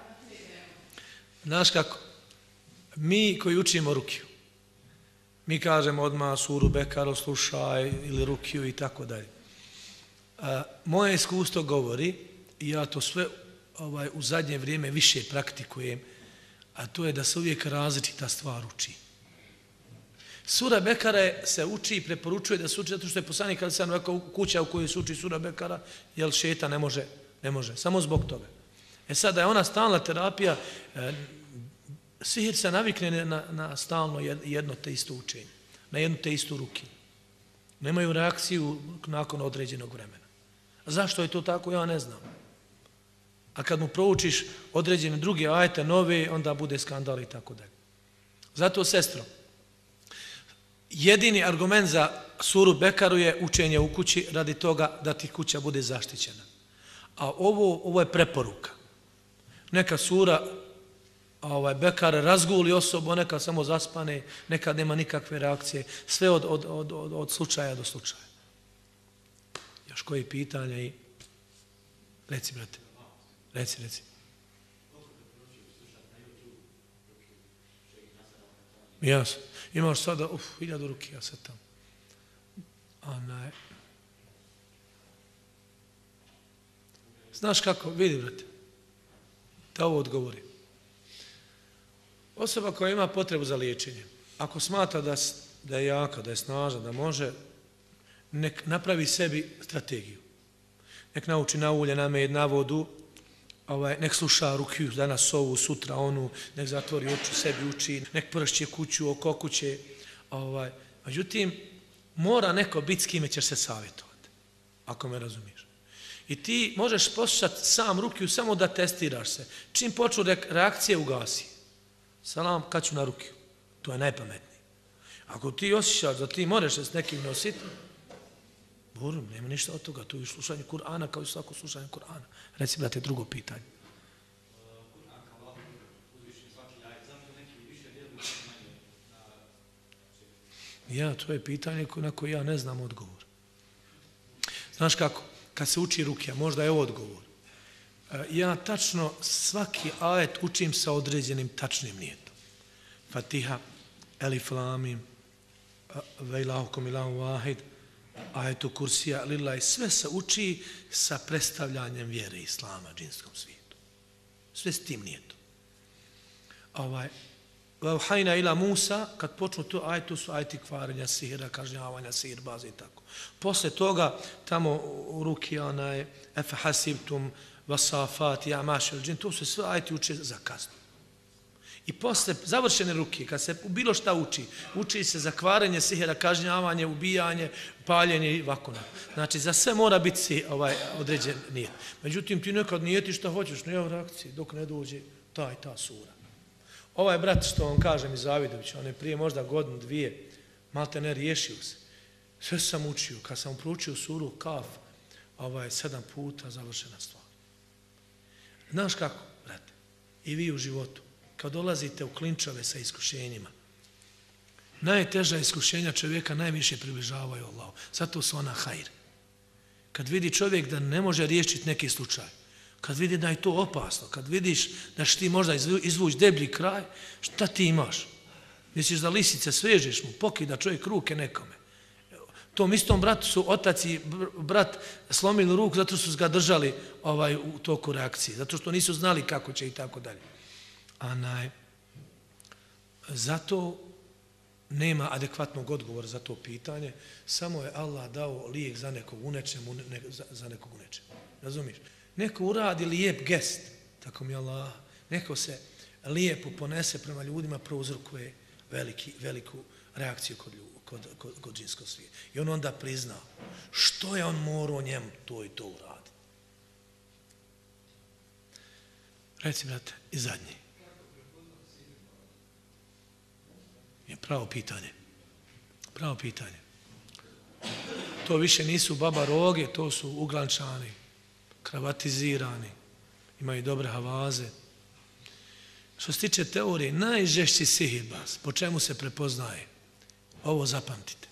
Znaš kako? Mi koji učimo rukiju, mi kažemo odmah suru Bekaru slušaj ili rukiju i tako dalje. Moje iskustvo govori, i ja to sve ovaj, u zadnje vrijeme više praktikujem, a to je da se uvijek različita stvar uči. Sura Bekara se uči i preporučuje da se uči, zato što je poslanik kada sam rekao kuća u kojoj se uči sura Bekara, jer šeta ne može, ne može, samo zbog toga. E sad da je ona stalna terapija, eh, sihir se navikne na, na stalno jedno te isto učenje, na jednu te istu rukiju. Nemaju reakciju nakon određenog vremena. A zašto je to tako, ja ne znam. A kad mu proučiš određene druge ajete, nove, onda bude skandal i tako dalje. Zato, sestro, jedini argument za suru Bekaru je učenje u kući radi toga da ti kuća bude zaštićena. A ovo, ovo je preporuka. Neka sura ovaj, Bekara razguli osobu, neka samo zaspane, nekad nema nikakve reakcije, sve od, od, od, od, od slučaja do slučaja. Još koji pitanja i... Reci, brate. Reci, reci. Jasno. Imaš sada, uf, hiljadu rukija sad tamo. Onaj. Znaš kako, vidi, brate, da ovo odgovori. Osoba koja ima potrebu za liječenje, ako smatra da, da je jaka, da je snažna, da može, nek napravi sebi strategiju. Nek nauči na ulje, na med, na vodu, ovaj, nek sluša rukiju, danas ovu, sutra onu, nek zatvori oči, sebi uči, nek pršće kuću, oko kuće. Ovaj. Međutim, mora neko biti s kime ćeš se savjetovati, ako me razumiješ. I ti možeš poslušati sam rukiju samo da testiraš se. Čim počnu reakcije, ugasi. Salam, kad ću na rukiju. To je najpametnije. Ako ti osjećaš da ti moraš se s nekim nositi, borum, nema ništa od toga. To je slušanje Kur'ana kao i svako slušanje Kur'ana. Reci, brate, drugo pitanje. Kur'an kao Allah uzvišen svaki ajet, zašto neki više vjeruju manje na... Ja, to je pitanje na koje ja ne znam odgovor. Znaš kako? Kad se uči rukija, možda je odgovor. Ja tačno svaki ajet učim sa određenim tačnim nijetom. Fatiha, Elif Lamim, Vejlahukom ilahu vahid, ajetu kursija, lillahi, sve se uči sa predstavljanjem vjere islama džinskom svijetu. Sve s tim nijetom. Ovaj, Vauhajna ila Musa, kad počnu to ajetu, su ajeti kvarenja sihira, kažnjavanja sihirbaza i tako. Posle toga, tamo u ruki onaj efe hasibtum vasafat, ja mašel džin, to su sve ajeti uče za kaznu. I posle završene ruke, kad se bilo šta uči, uči se za kvarenje sihira, kažnjavanje, ubijanje, paljenje i ovako. Znači, za sve mora biti ovaj određen nijet. Međutim, ti nekad nijeti šta hoćeš, nema reakcije, dok ne dođe ta i ta sura. Ovaj brat, što vam kažem iz Zavidovića, on je prije možda godinu, dvije, malte ne riješio se. Sve sam učio, kad sam proučio suru Kaf, ovaj, sedam puta završena stvar. Znaš kako, brate, i vi u životu, kad dolazite u klinčove sa iskušenjima, najteža iskušenja čovjeka najviše približavaju Allahu. Zato su ona hajr. Kad vidi čovjek da ne može riješiti neki slučaj, kad vidi da je to opasno, kad vidiš da će ti možda izvući deblji kraj, šta ti imaš? Misliš da lisice svežeš mu, pokida čovjek ruke nekome. Tom istom bratu su otac i brat slomili ruku zato su ga držali ovaj, u toku reakcije, zato što nisu znali kako će i tako dalje. Anaj, zato nema adekvatnog odgovora za to pitanje, samo je Allah dao lijek za nekog u nečemu, ne, za, za nekog u nečemu. Razumiješ? Neko uradi lijep gest, tako mi Allah, neko se lijepo ponese prema ljudima, prouzrokuje veliki, veliku reakciju kod, ljudi, kod, kod, kod džinskog svijeta. I on onda prizna što je on morao njemu to i to uraditi. Reci, brate, i zadnji. Je pravo pitanje. Pravo pitanje. To više nisu baba roge, to su uglančani, kravatizirani, imaju dobre havaze. Što se tiče teorije, najžešći sihirbaz, po čemu se prepoznaje? Ovo zapamtite.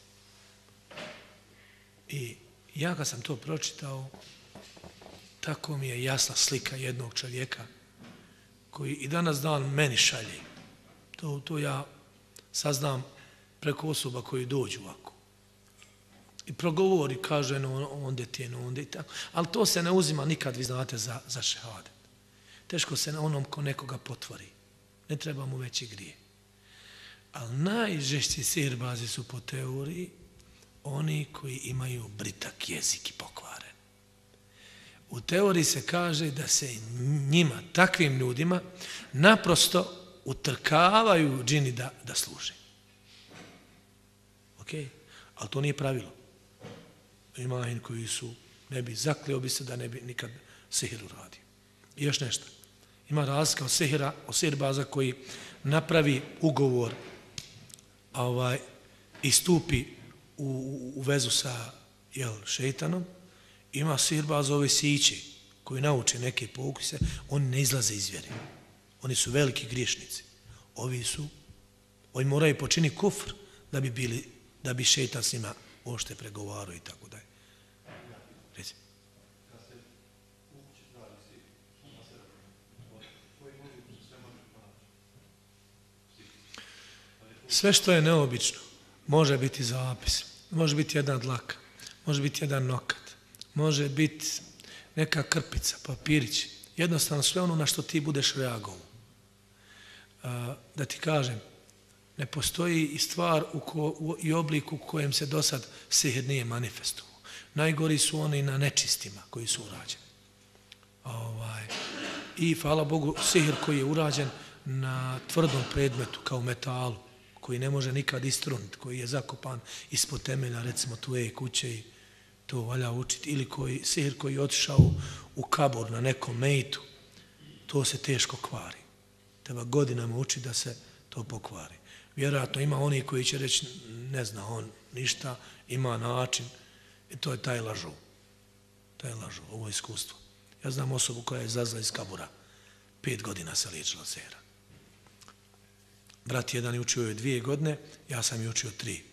I ja kad sam to pročitao, tako mi je jasna slika jednog čovjeka koji i danas dan meni šalje. To, to ja saznam preko osoba koji dođu ovako. I progovori, kaže, no, onda ti je, no, onda i tako. Ali to se ne uzima nikad, vi znate, za, za šehadet. Teško se na onom ko nekoga potvori. Ne treba mu veći grije. Ali najžešći sihirbazi su po teoriji oni koji imaju britak jezik i pokvaren. U teoriji se kaže da se njima, takvim ljudima, naprosto utrkavaju džini da, da služe. Ok? Ali to nije pravilo. Ima ih koji su, ne bi, zakleo bi se da ne bi nikad sihir uradio. I još nešto. Ima razlika od sihira, od sihirbaza koji napravi ugovor ovaj, i stupi u, u, u vezu sa jel, šeitanom. Ima sihirbaza ove sići koji nauče neke poukuse, oni ne izlaze iz vjere. Oni su veliki griješnici. Ovi su, oni moraju počiniti kufr da bi bili, da bi šeitan s njima ošte pregovarao i tako dalje. Reci. Sve što je neobično može biti zapis, može biti jedna dlaka, može biti jedan nokat, može biti neka krpica, papirić, jednostavno sve ono na što ti budeš reagovao. Da ti kažem, ne postoji i stvar u ko, u, i oblik u kojem se do sad sihir nije manifestovao. Najgori su oni na nečistima koji su urađeni. Ovaj, I, hvala Bogu, sihir koji je urađen na tvrdom predmetu, kao metalu, koji ne može nikad istruniti, koji je zakopan ispod temelja, recimo tvoje kuće i to valja učiti, ili koji, sihir koji je otišao u kabor na nekom mejtu, to se teško kvari. Treba godinama učiti da se to pokvari. Vjerojatno ima oni koji će reći, ne zna on ništa, ima način, i to je taj lažu. To je lažu, ovo je iskustvo. Ja znam osobu koja je zazla iz kabura, pet godina se liječila od sihira. Brat jedan je učio joj dvije godine, ja sam je učio tri.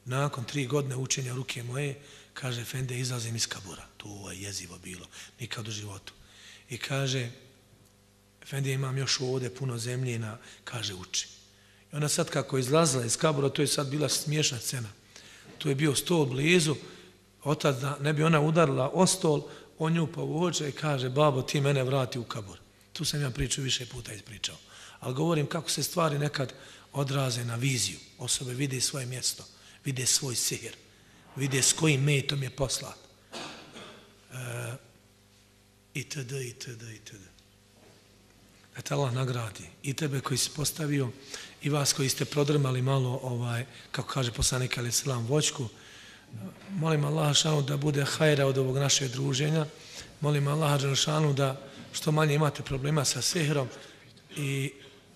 nakon tri godine učenja ruke moje, kaže, Efendija, izlazim iz kabura. To je jezivo bilo, nikad u životu. I kaže, Efendija, imam još ovdje puno zemlje, na, kaže, uči. I ona sad kako je izlazila iz kabura, to je sad bila smiješna scena. To je bio stol blizu, otac da ne bi ona udarila o stol, on nju povuče i kaže, babo, ti mene vrati u kabur. Tu sam ja priču više puta ispričao. Ali govorim kako se stvari nekad odraze na viziju. Osobe vide svoje mjesto, vide svoj sihir, vide s kojim metom je poslat. E, itd., itd., itd. Da te Allah nagradi i tebe koji si postavio i vas koji ste prodrmali malo, ovaj, kako kaže poslanik alejhi selam, voćku. Molim Allah šanu da bude hajra od ovog našeg druženja. Molim Allah šanu da što manje imate problema sa sihrom i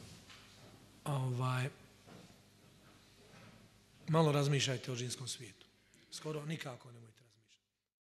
ovaj, malo razmišljajte o džinskom svijetu. Skoro nikako nemojte.